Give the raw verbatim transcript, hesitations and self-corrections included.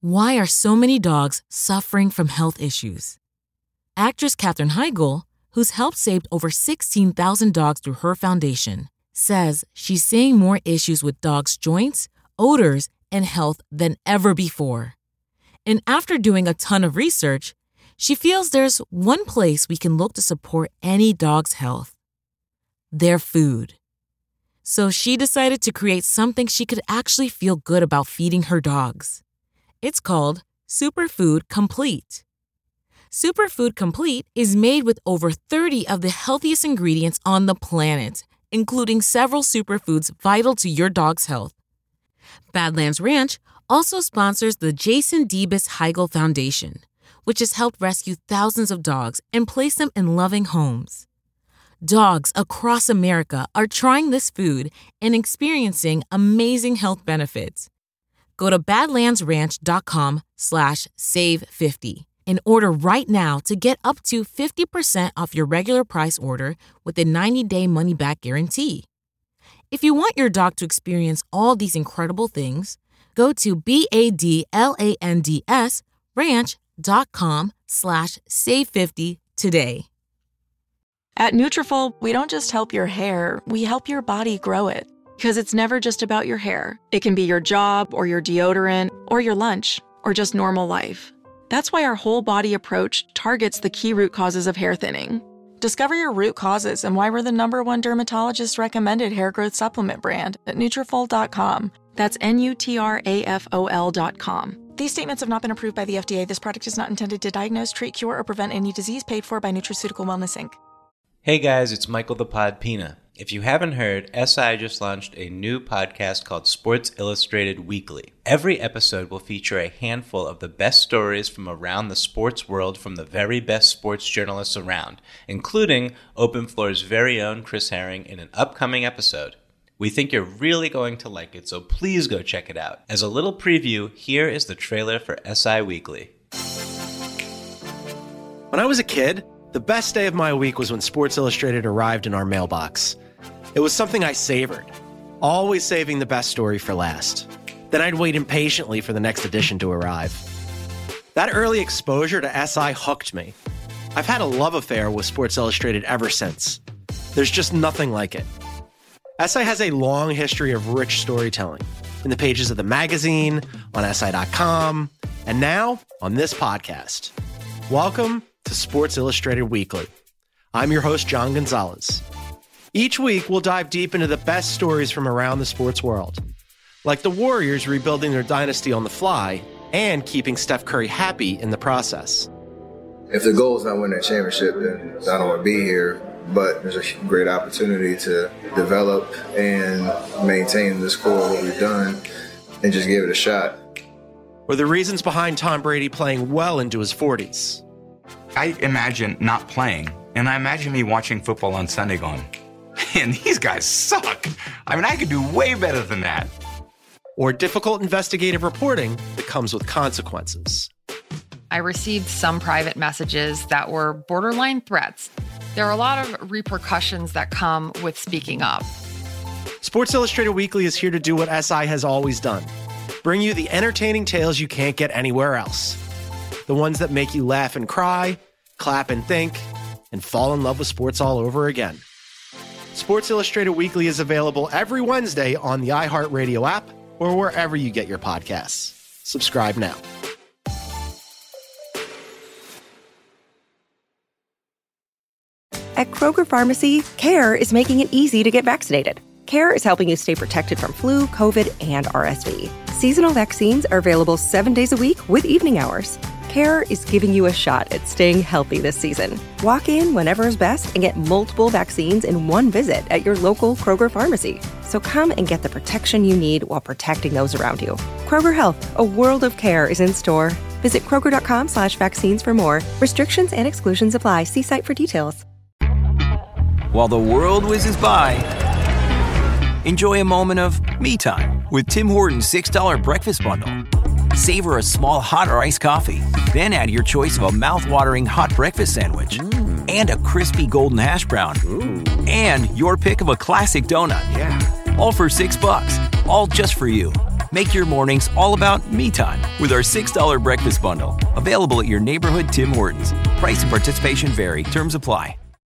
Why are so many dogs suffering from health issues? Actress Katherine Heigl, who's helped save over sixteen thousand dogs through her foundation, says she's seeing more issues with dogs' joints, odors, and health than ever before. And after doing a ton of research, she feels there's one place we can look to support any dog's health: their food. So she decided to create something she could actually feel good about feeding her dogs. It's called Superfood Complete. Superfood Complete is made with over thirty of the healthiest ingredients on the planet, including several superfoods vital to your dog's health. Badlands Ranch also sponsors the Jason Debus Heigl Foundation, which has helped rescue thousands of dogs and place them in loving homes. Dogs across America are trying this food and experiencing amazing health benefits. Go to badlandsranch.com slash save 50 and order right now to get up to fifty percent off your regular price order with a ninety-day money-back guarantee. If you want your dog to experience all these incredible things, go to B-A-D-L-A-N-D-S ranch.com slash save 50 today. At Nutrafol, we don't just help your hair, we help your body grow it. Because it's never just about your hair. It can be your job or your deodorant or your lunch or just normal life. That's why our whole body approach targets the key root causes of hair thinning. Discover your root causes and why we're the number one dermatologist recommended hair growth supplement brand at Nutrafol dot com. That's N U T R A F O L dot com. These statements have not been approved by the F D A. This product is not intended to diagnose, treat, cure, or prevent any disease. Paid for by Nutraceutical Wellness, Incorporated. Hey guys, it's Michael the Pod Pina. If you haven't heard, S I just launched a new podcast called Sports Illustrated Weekly. Every episode will feature a handful of the best stories from around the sports world from the very best sports journalists around, including Open Floor's very own Chris Herring in an upcoming episode. We think you're really going to like it, so please go check it out. As a little preview, here is the trailer for S I Weekly. When I was a kid, the best day of my week was when Sports Illustrated arrived in our mailbox. It was something I savored, always saving the best story for last. Then I'd wait impatiently for the next edition to arrive. That early exposure to S I hooked me. I've had a love affair with Sports Illustrated ever since. There's just nothing like it. S I has a long history of rich storytelling in the pages of the magazine, on S I dot com, and now on this podcast. Welcome to Sports Illustrated Weekly. I'm your host, John Gonzalez. Each week, we'll dive deep into the best stories from around the sports world, like the Warriors rebuilding their dynasty on the fly and keeping Steph Curry happy in the process. If the goal is not winning a championship, then I don't want to be here, but there's a great opportunity to develop and maintain this core of what we've done and just give it a shot. Or the reasons behind Tom Brady playing well into his forties. I imagine not playing, and I imagine me watching football on Sunday going, man, these guys suck. I mean, I could do way better than that. Or difficult investigative reporting that comes with consequences. I received some private messages that were borderline threats. There are a lot of repercussions that come with speaking up. Sports Illustrated Weekly is here to do what S I has always done. Bring you the entertaining tales you can't get anywhere else. The ones that make you laugh and cry, clap and think, and fall in love with sports all over again. Sports Illustrated Weekly is available every Wednesday on the iHeartRadio app or wherever you get your podcasts. Subscribe now. At Kroger Pharmacy, CARE is making it easy to get vaccinated. CARE is helping you stay protected from flu, COVID, and R S V. Seasonal vaccines are available seven days a week with evening hours. CARE is giving you a shot at staying healthy this season. Walk in whenever is best and get multiple vaccines in one visit at your local Kroger Pharmacy. So come and get the protection you need while protecting those around you. Kroger Health, a world of care, is in store. Visit Kroger.com slash vaccines for more. Restrictions and exclusions apply. See site for details. While the world whizzes by, enjoy a moment of me time with Tim Hortons six dollar breakfast bundle. Savor a small hot or iced coffee, then add your choice of a mouth-watering hot breakfast sandwich mm. and a crispy golden hash brown. Ooh. And your pick of a classic donut. Yeah. All for six bucks, all just for you. Make your mornings all about me time with our six dollar breakfast bundle. Available at your neighborhood Tim Hortons. Price and participation vary. Terms apply.